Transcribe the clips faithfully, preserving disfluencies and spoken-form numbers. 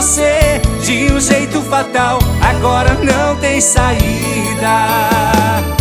você de um jeito fatal, agora não tem saída.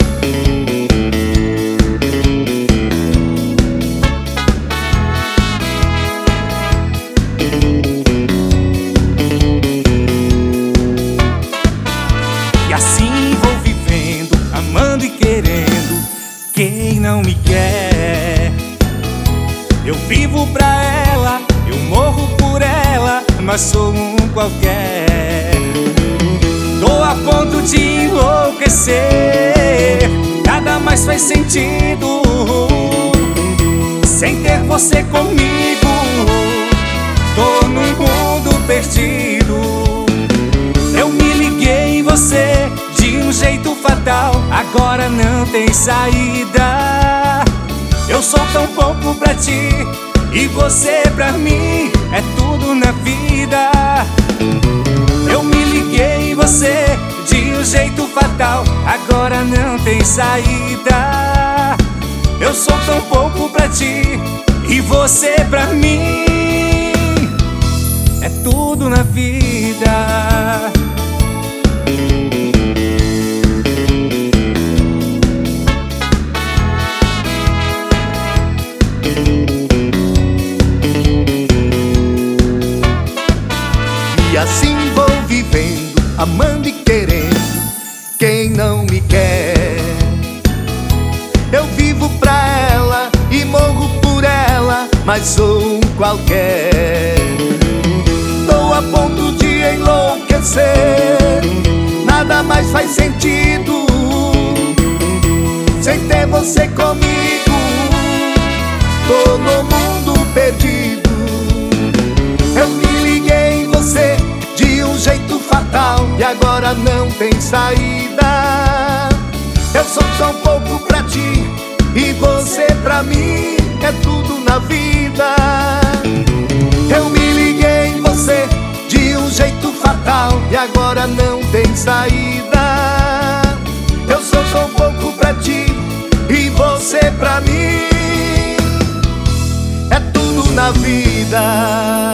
E assim vou vivendo, amando e querendo quem não me quer. Eu vivo pra ela, eu morro por ela, mas sou um qualquer. Tô a ponto de enlouquecer, nada mais faz sentido sem ter você comigo. Tô num mundo perdido. Eu me liguei em você de um jeito fatal, agora não tem saída. Eu sou tão pouco pra ti e você pra mim é tudo na vida. Eu me liguei em você de um jeito fatal, agora não tem saída. Eu sou tão pouco pra ti e você pra mim é tudo na vida. E assim vou vivendo, amando e querendo quem não me quer. Eu vivo pra ela e morro por ela, mas sou um qualquer. Tô a ponto de enlouquecer, nada mais faz sentido sem ter você comigo. Tô no mundo perdido. Eu me liguei em você de um jeito fatal e agora não tem saída. Eu sou tão pouco pra ti e você pra mim é tudo na vida. Eu me liguei em você de um jeito fatal e agora não tem saída. Eu sou tão pouco pra ti e você pra mim é tudo na vida.